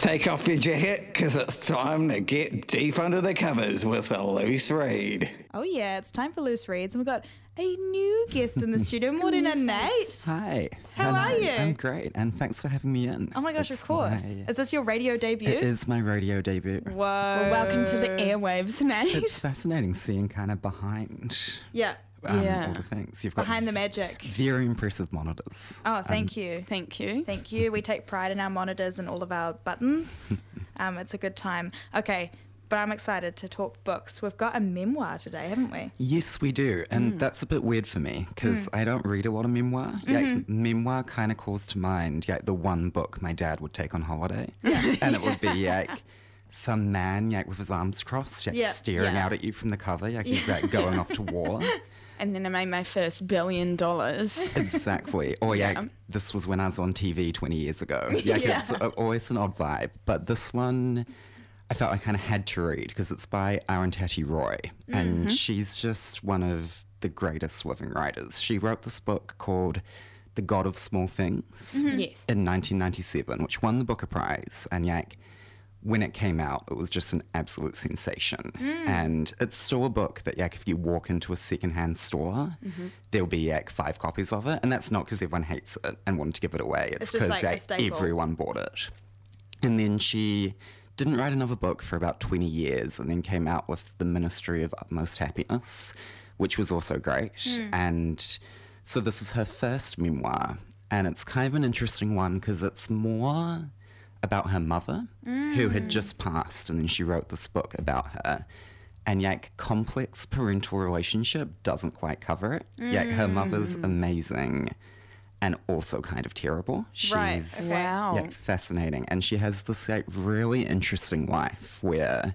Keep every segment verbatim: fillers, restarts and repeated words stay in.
Take off your jacket, because it's time to get deep under the covers with a loose read. Oh yeah, it's time for Loose Reads, and we've got a new guest in the studio, Morena Nate. Hi. How Hello. are you? I'm great, and thanks for having me in. Oh my gosh, It's of course. my- Is this your radio debut? It is my radio debut. Whoa. Well, welcome to the airwaves, Nate. It's fascinating seeing kind of behind Yeah, um, Yeah. all the things. You've got behind the magic. very impressive monitors. Oh, thank you. Thank you. Thank you. We take pride in our monitors and all of our buttons. um, it's a good time. Okay, but I'm excited to talk books. We've got a memoir today, haven't we? Yes, we do. And that's a bit weird for me because I don't read a lot of memoir. Yeah, memoir kind of calls to mind yeah, the one book my dad would take on holiday. And it would be like some man like, with his arms crossed, like, Yeah. staring Yeah. out at you from the cover, like he's like going off to war. And then I made my first billion dollars. Exactly. Or yeah, Yeah. this was when I was on T V twenty years ago. Yeah, Yeah. it's a- always an odd vibe. But this one, I felt I kind of had to read because it's by Arundhati Roy, and she's just one of the greatest living writers. She wrote this book called The God of Small Things Yes. in nineteen ninety-seven, which won the Booker Prize. And like, when it came out, it was just an absolute sensation. And it's still a book that, like, if you walk into a secondhand store, there'll be like five copies of it. And that's not because everyone hates it and wanted to give it away. It's It's just because like a staple. everyone bought it. And then she didn't write another book for about twenty years and then came out with The Ministry of Utmost Happiness, which was also great. And so this is her first memoir. And it's kind of an interesting one because it's more about her mother, who had just passed, and then she wrote this book about her. And like complex parental relationship doesn't quite cover it. Like her mother's amazing and also kind of terrible. She's Right, okay. Wow. yeah, fascinating. And she has this like really interesting life where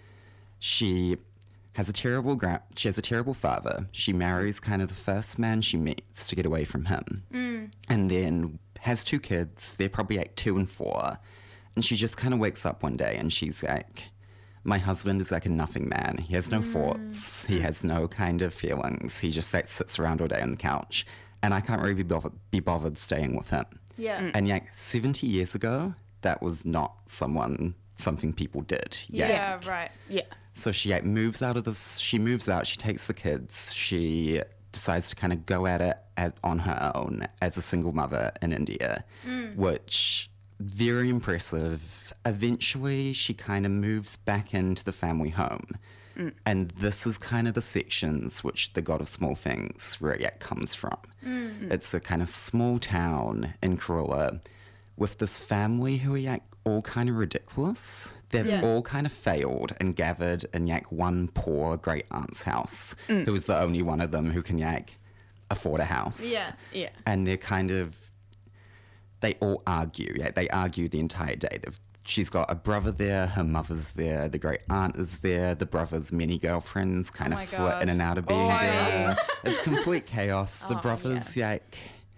she has a terrible gra- she has a terrible father. She marries kind of the first man she meets to get away from him. And then has two kids. They're probably like two and four. And she just kind of wakes up one day and she's like, my husband is like a nothing man. He has no thoughts. He has no kind of feelings. He just like sits around all day on the couch. And I can't really be bothered, be bothered staying with him. Yeah. And like seventy years ago, that was not someone, something people did. Yeah, Like, right. Yeah. so she like moves out of this, she moves out, she takes the kids, she decides to kind of go at it as, on her own as a single mother in India, which very impressive. Eventually she kind of moves back into the family home. And this is kind of the sections which The God of Small Things really like, comes from. It's a kind of small town in Kerala with this family who are like all kind of ridiculous. They've Yeah. all kind of failed and gathered in like one poor great aunt's house, who is the only one of them who can like afford a house. Yeah. Yeah. And they're kind of, they all argue. Yeah, they argue the entire day. They've, she's got a brother there, her mother's there, the great aunt is there, the brother's many girlfriends kind Oh my of flit God. in and out of being Oh, there. It's complete chaos. The Oh, brothers, like,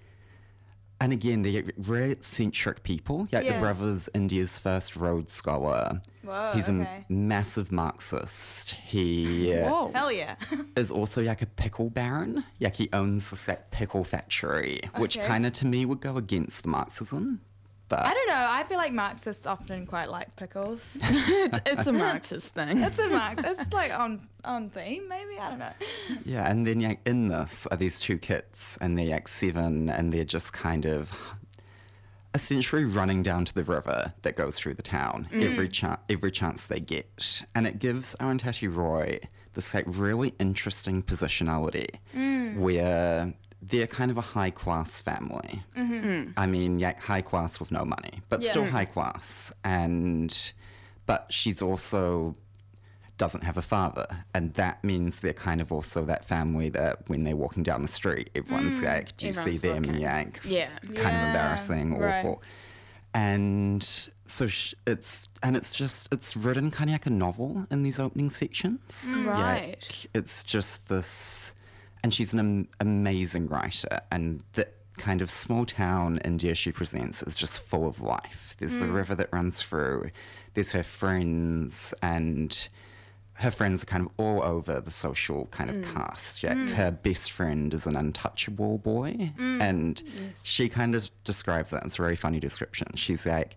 and again, they're very eccentric people. Like Yeah. the brother's India's first Rhodes Scholar. Whoa, He's okay. a massive Marxist. He uh, Whoa. Hell yeah. is also like a pickle baron. Like he owns this like pickle factory, which Okay. kind of to me would go against the Marxism. But I don't know. I feel like Marxists often quite like pickles. It's, it's a Marxist thing. It's a Marx. It's like on on theme, maybe. I don't know. yeah, and then like in this are these two kids, and they're like seven, and they're just kind of essentially running down to the river that goes through the town every chance every chance they get, and it gives Arundhati Roy this like really interesting positionality where they're kind of a high class family. I mean, yeah, high class with no money, but Yeah. still high class. And but she's also doesn't have a father, and that means they're kind of also that family that when they're walking down the street, everyone's like, "Do you see Everyone's them?" looking. Yeah, like, Yeah. kind Yeah, of embarrassing, right. awful. And so sh- it's and it's just it's written kind of like a novel in these opening sections. Right. Like, it's just this, and she's an am- amazing writer, and the kind of small town India she presents is just full of life. There's the river that runs through. There's her friends, and her friends are kind of all over the social kind of cast. Yeah, her best friend is an untouchable boy, and she kind of describes that. It's a very funny description. She's like,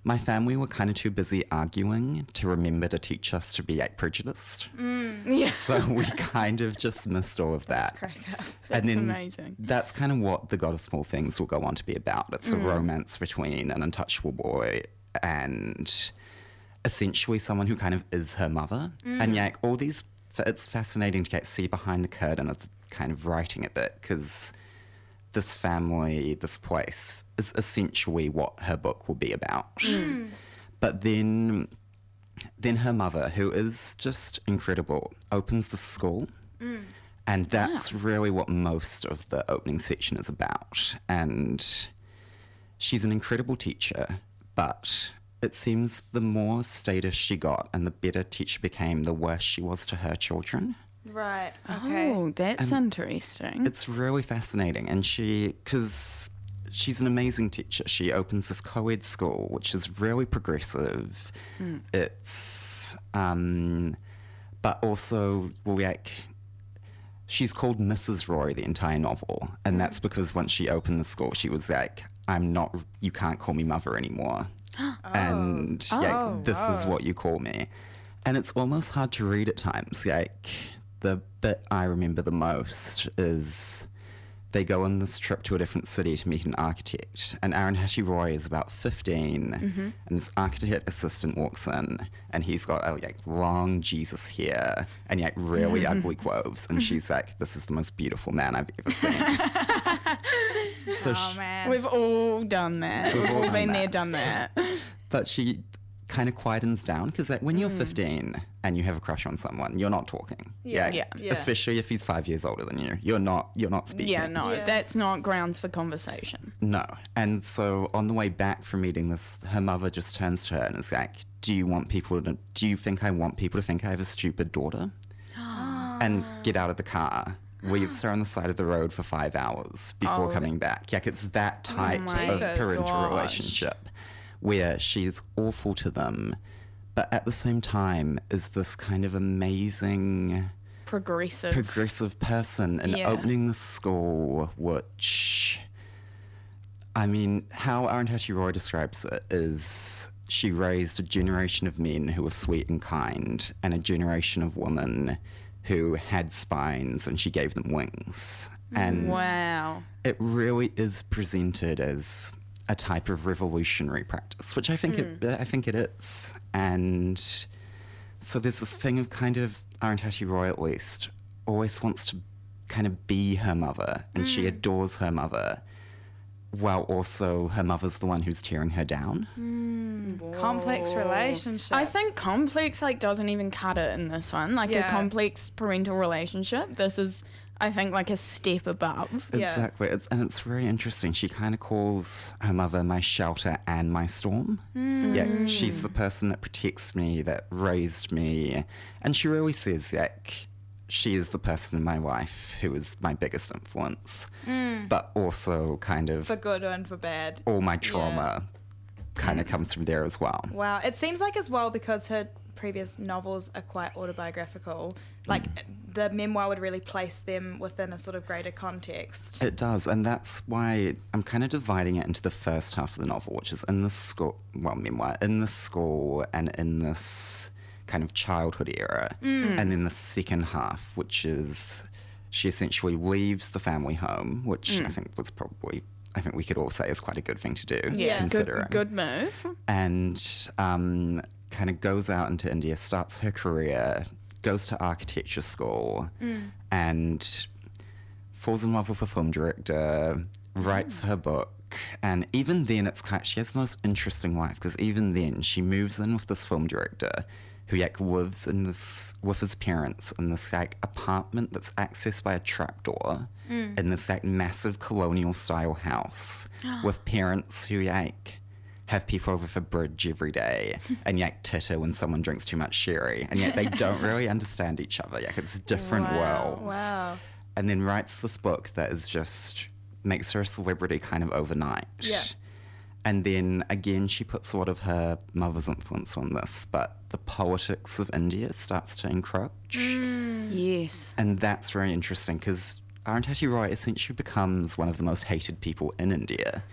my family were kind of too busy arguing to remember to teach us to be like prejudiced. Yeah. So we kind of just missed all of that. Crack up. That's and then amazing. That's kind of what The God of Small Things will go on to be about. It's a romance between an untouchable boy and essentially someone who kind of is her mother. And yeah, like, all these, it's fascinating to get see behind the curtain of kind of writing a bit, because this family, this place, is essentially what her book will be about. Mm. But then, then her mother, who is just incredible, opens the school. Mm. And that's wow. really what most of the opening section is about. And she's an incredible teacher, but it seems the more status she got and the better teacher became, the worse she was to her children. Right, okay. Oh, that's And interesting. It's really fascinating. And she, because she's an amazing teacher. She opens this co-ed school, which is really progressive. Mm. It's, um, but also, well, like, she's called Missus Roy the entire novel. And that's because once she opened the school, she was like, I'm not, you can't call me mother anymore. oh. And oh, like, this wow. is what you call me. And it's almost hard to read at times. Like, the bit I remember the most is they go on this trip to a different city to meet an architect. And Arundhati Roy is about fifteen, mm-hmm. and this architect assistant walks in, and he's got a like long Jesus hair and like really mm-hmm. ugly clothes. And she's like, "This is the most beautiful man I've ever seen." so oh she, man, we've all done that. We've, we've all been there, done that. But she kind of quietens down, because like when you're mm. fifteen and you have a crush on someone, you're not talking. Yeah. yeah. yeah. Especially if he's five years older than you. You're not you're not speaking. Yeah, no, yeah. that's not grounds for conversation. No. And so on the way back from meeting this, her mother just turns to her and is like, do you want people to do you think I want people to think I have a stupid daughter? And get out of the car. Leaves her on the side of the road for five hours before Oh, coming back. Like, it's that type my of parental gosh. relationship where she's awful to them, but at the same time is this kind of amazing Progressive. progressive person, and Yeah. opening the school, which, I mean, how Arundhati Roy describes it is she raised a generation of men who were sweet and kind, and a generation of women who had spines, and she gave them wings. And Wow. it really is presented as a type of revolutionary practice, which I think mm. it I think it is. And so there's this thing of kind of Arundhati Roy, at least, always wants to kind of be her mother, and mm. she adores her mother, while also her mother's the one who's tearing her down. Mm. Complex relationship. I think complex like doesn't even cut it in this one. Like Yeah. a complex parental relationship. This is, I think, like a step above. Yeah. Exactly. It's, and it's very interesting. She kind of calls her mother my shelter and my storm. Mm. Yeah, she's the person that protects me, that raised me. And she really says, like, she is the person in my life who is my biggest influence. Mm. But also kind of for good and for bad. all my trauma kind of comes from there as well. Wow. It seems like as well, because her previous novels are quite autobiographical, like mm. the memoir would really place them within a sort of greater context. It does, and that's why I'm kind of dividing it into the first half of the novel, which is in the school, well, memoir, in the school and in this kind of childhood era, mm. and then the second half, which is she essentially leaves the family home, which mm. I think was probably, I think we could all say is quite a good thing to do, Yeah, considering. good, good move. And um, kind of goes out into India, starts her career, goes to architecture school, mm. and falls in love with a film director, writes mm. her book. And even then, it's kind of, she has the most interesting life, because even then she moves in with this film director who like lives in this with his parents in this like apartment that's accessed by a trapdoor mm. in this like massive colonial style house with parents who like have people over for bridge every day and like titter when someone drinks too much sherry, and yet they don't really understand each other. Like, it's different wow, worlds. Wow. And then writes this book that is just makes her a celebrity kind of overnight. Yeah. And then again, she puts a lot of her mother's influence on this, but the politics of India starts to encroach. Mm. Yes. And that's very interesting, because Arundhati Roy essentially becomes one of the most hated people in India,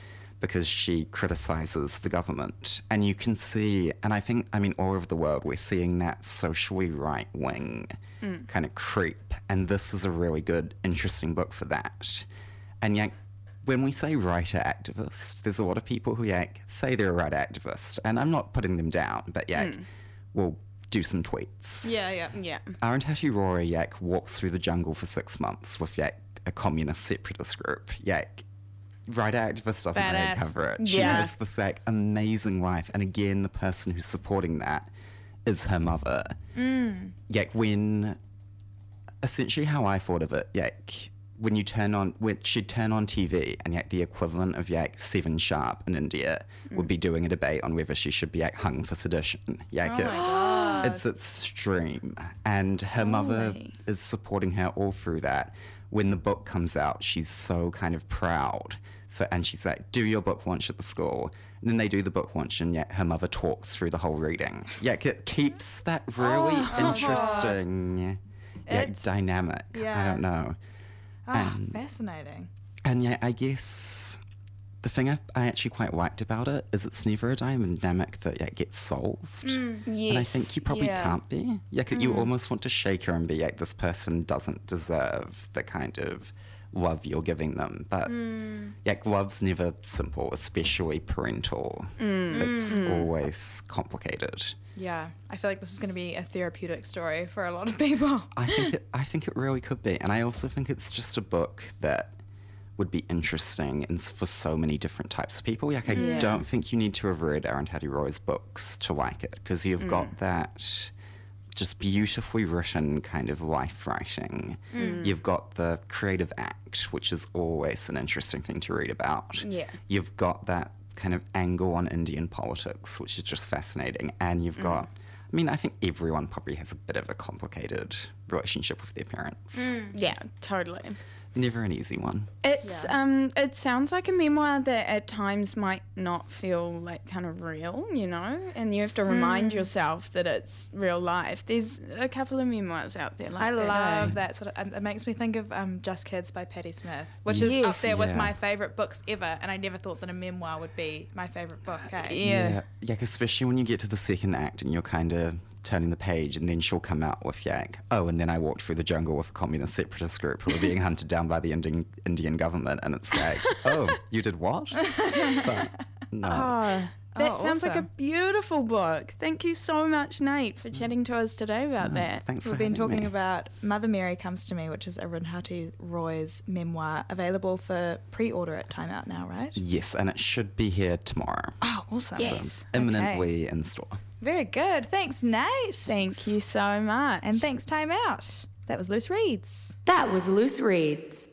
because she criticizes the government. And you can see, and I think, I mean, all over the world, we're seeing that socially right-wing mm. kind of creep. And this is a really good, interesting book for that. And yet, when we say writer activist, there's a lot of people who like, say they're a writer activist. And I'm not putting them down, but yeah, mm. will do some tweets. Yeah, yeah. Yeah. Arundhati Roy Yak walks through the jungle for six months with Yak, a communist separatist group. Yak, writer activist doesn't really Badass. cover it. She Yeah. has this like amazing life, and again, the person who's supporting that is her mother. Mm. Yak, when essentially how I thought of it, Yak, when you turn on, when she'd turn on T V, and Yak, the equivalent of Yak Seven Sharp in India mm. would be doing a debate on whether she should be Yak hung for sedition. Yak, Oh it's, my God. it's extreme, and her mother Holy. is supporting her all through that. When the book comes out, she's so kind of proud. So, and she's like, do your book launch at the school. And then they do the book launch, and yet her mother talks through the whole reading. Yeah, it keeps that really Oh. interesting, yeah, It's- dynamic. I yeah. don't know. Oh, And- fascinating. And yeah, I guess the thing I, I actually quite liked about it is it's never a dynamic that yeah, gets solved. Yes. And I think you probably yeah. can't be. Yeah, 'cause you almost want to shake her and be like, this person doesn't deserve the kind of love you're giving them. But yeah, love's never simple, especially parental. It's always complicated. Yeah, I feel like this is going to be a therapeutic story for a lot of people. I think it, I think it really could be, and I also think it's just a book that would be interesting in, for so many different types of people. Like, I Yeah. don't think you need to have read Arundhati Roy's books to like it, because you've got that just beautifully written kind of life writing. You've got the creative act, which is always an interesting thing to read about. Yeah. You've got that kind of angle on Indian politics, which is just fascinating. And you've got, I mean, I think everyone probably has a bit of a complicated relationship with their parents. Yeah, totally. Never an easy one. It's Yeah. um it sounds like a memoir that at times might not feel like kind of real, you know, and you have to remind yourself that it's real life. There's a couple of memoirs out there like I that. love eh? that sort of. Um, it makes me think of um, Just Kids by Patti Smith, which is up Yes. there with Yeah. my favorite books ever. And I never thought that a memoir would be my favorite book. Eh? Yeah. Yeah, 'cause especially when you get to the second act and you're kind of turning the page, and then she'll come out with Yak, oh, and then I walked through the jungle with a communist separatist group who were being hunted down by the Indian Indian government, and it's like, oh, you did what? But no. Oh, that Oh, sounds like a awesome. beautiful book. Thank you so much, Nate, for chatting to us today about that. Thanks We've for been having talking me. about Mother Mary Comes to Me, which is Arundhati Roy's memoir, available for pre-order at Time Out now, right? Yes, and it should be here tomorrow. Oh, awesome. Yes. Imminently in store. Very good. Thanks, Nate. Thank you so much. And thanks, Time Out. That was Loose Reads. That was Loose Reads.